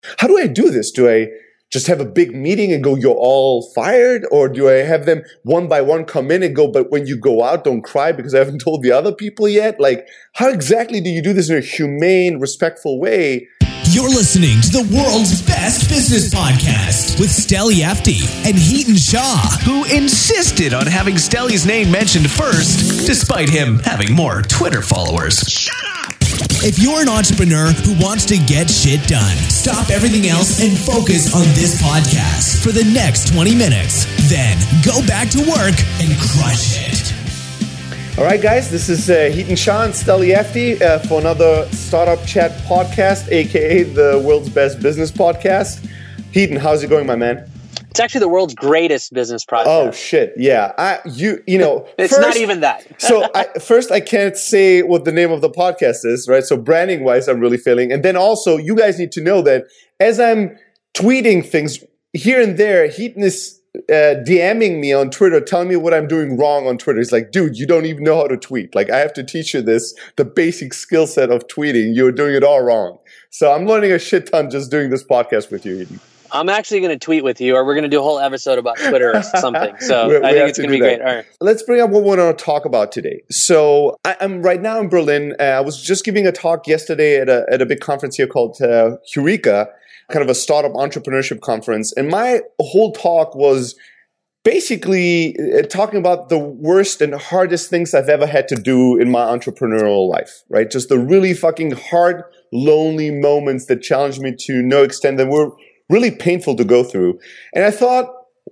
How do I do this? Do I just have a big meeting and go, you're all fired? Or do I have them one by one come in and go, but when you go out, don't cry because I haven't told the other people yet? Like, how exactly do you do this in a humane, respectful way? You're listening to the world's best business podcast with Steli Efti and Hiten Shah, who insisted on having Steli's name mentioned first, despite him having more Twitter followers. Shut up! If you're an entrepreneur who wants to get shit done, stop everything else and focus on this podcast for the next 20 minutes. Then go back to work and crush it. All right, guys, this is Hiten Shah and Steli Efti for another Startup Chat podcast, a.k.a. the world's best business podcast. Hiten, how's it going, my man? It's actually the world's greatest business podcast. Oh, shit, yeah. You know, it's not even that. First, I can't say what the name of the podcast is, right? So branding-wise, I'm really failing. And then also, you guys need to know that as I'm tweeting things here and there, Hiten is DMing me on Twitter, telling me what I'm doing wrong on Twitter. He's like, dude, you don't even know how to tweet. Like, I have to teach you the basic skill set of tweeting. You're doing it all wrong. So I'm learning a shit ton just doing this podcast with you, Hiten. I'm actually going to tweet with you, or we're going to do a whole episode about Twitter or something. So I think it's going to be great. All right. Let's bring up what we want to talk about today. So I'm right now in Berlin. I was just giving a talk yesterday at a big conference here called Eureka, kind of a startup entrepreneurship conference. And my whole talk was basically talking about the worst and hardest things I've ever had to do in my entrepreneurial life, right? Just the really fucking hard, lonely moments that challenged me to no extent that were really painful to go through. And I thought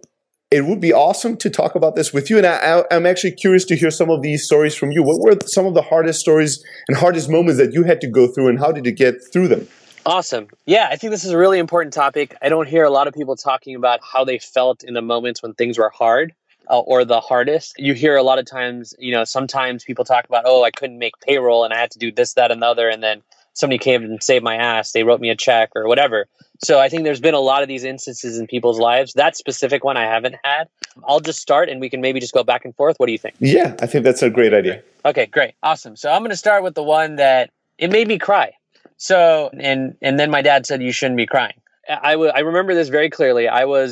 it would be awesome to talk about this with you. And I'm actually curious to hear some of these stories from you. What were some of the hardest stories and hardest moments that you had to go through, and how did you get through them? Awesome. Yeah, I think this is a really important topic. I don't hear a lot of people talking about how they felt in the moments when things were hard or the hardest. You hear a lot of times, sometimes people talk about, oh, I couldn't make payroll and I had to do this, that, and the other. And then somebody came and saved my ass. They wrote me a check or whatever. So I think there's been a lot of these instances in people's lives. That specific one I haven't had. I'll just start and we can maybe just go back and forth. What do you think? Yeah, I think that's a great idea. Okay, great. Awesome. So I'm going to start with the one that it made me cry. So, and then my dad said, you shouldn't be crying. I remember this very clearly. I was,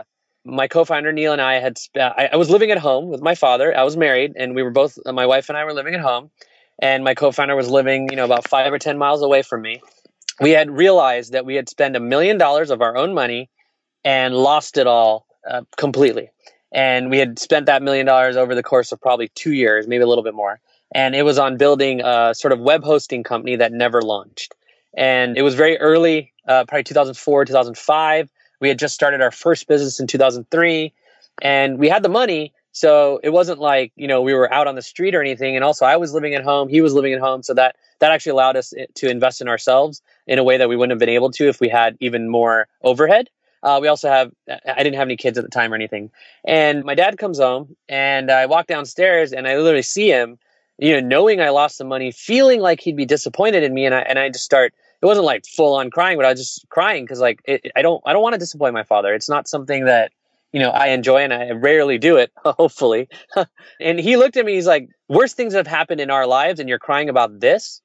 my co-founder Neil and I I was living at home with my father. I was married and we were both, my wife and I were living at home, and my co-founder was living, about 5 or 10 miles away from me. We had realized that we had spent $1 million of our own money and lost it all completely. And we had spent that $1 million over the course of probably 2 years, maybe a little bit more. And it was on building a sort of web hosting company that never launched. And it was very early, probably 2004, 2005. We had just started our first business in 2003. And we had the money. So it wasn't like, we were out on the street or anything. And also I was living at home. He was living at home. So that actually allowed us to invest in ourselves in a way that we wouldn't have been able to if we had even more overhead. We also I didn't have any kids at the time or anything. And my dad comes home and I walk downstairs and I literally see him, knowing I lost the money, feeling like he'd be disappointed in me. And I just start, it wasn't like full on crying, but I was just crying because I don't want to disappoint my father. It's not something that, I enjoy, and I rarely do it, hopefully. And he looked at me, he's like, worst things have happened in our lives and you're crying about this?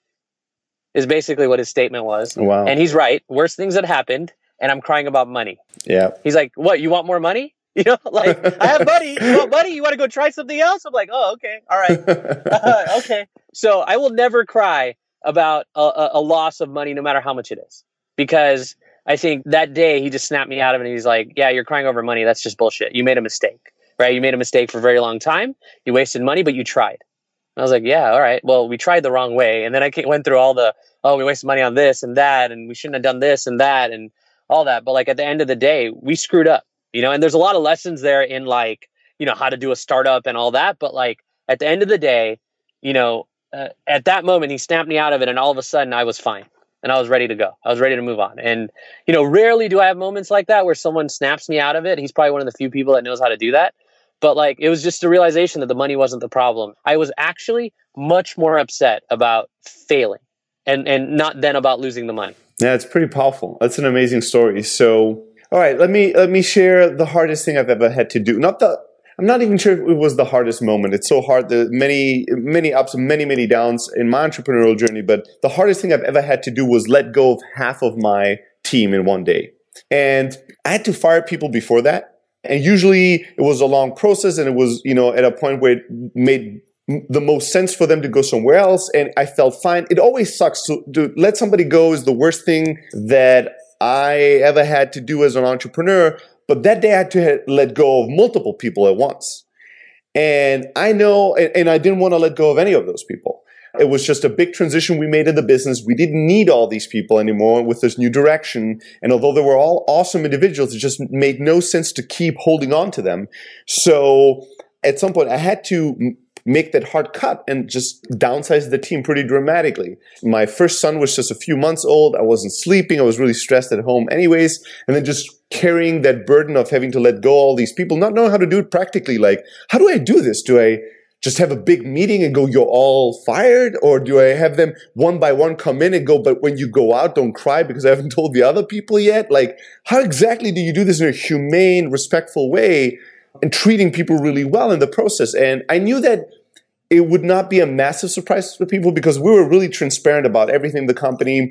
Is basically what his statement was. Wow. And he's right. Worst things had happened and I'm crying about money. Yeah. He's like, what, you want more money? I have money. You want money? You want to go try something else? I'm like, oh, okay. All right. Okay. So I will never cry about a loss of money, no matter how much it is. Because I think that day he just snapped me out of it and he's like, yeah, you're crying over money. That's just bullshit. You made a mistake, right? You made a mistake for a very long time. You wasted money, but you tried. And I was like, yeah, all right. Well, we tried the wrong way. And then I went through all the, we wasted money on this and that, and we shouldn't have done this and that and all that. But at the end of the day, we screwed up, and there's a lot of lessons there in how to do a startup and all that. But at the end of the day, at that moment, he snapped me out of it. And all of a sudden I was fine and I was ready to go. I was ready to move on. And, rarely do I have moments like that where someone snaps me out of it. He's probably one of the few people that knows how to do that. But it was just a realization that the money wasn't the problem. I was actually much more upset about failing and not then about losing the money. Yeah, it's pretty powerful. That's an amazing story. So, all right, let me share the hardest thing I've ever had to do. I'm not even sure if it was the hardest moment. It's so hard. There are many ups and many downs in my entrepreneurial journey. But the hardest thing I've ever had to do was let go of half of my team in one day. And I had to fire people before that. And usually it was a long process, and it was, at a point where it made the most sense for them to go somewhere else. And I felt fine. It always sucks to let somebody go is the worst thing that I ever had to do as an entrepreneur. But that day I had to let go of multiple people at once. And I know, and I didn't want to let go of any of those people. It was just a big transition we made in the business. We didn't need all these people anymore with this new direction. And although they were all awesome individuals, it just made no sense to keep holding on to them. So at some point, I had to make that hard cut and just downsize the team pretty dramatically. My first son was just a few months old. I wasn't sleeping. I was really stressed at home anyways. And then just carrying that burden of having to let go all these people, not knowing how to do it practically. Like, how do I do this? Do I just have a big meeting and go, you're all fired? Or do I have them one by one come in and go, but when you go out, don't cry because I haven't told the other people yet? Like, how exactly do you do this in a humane, respectful way and treating people really well in the process? And I knew that it would not be a massive surprise to people because we were really transparent about everything in the company.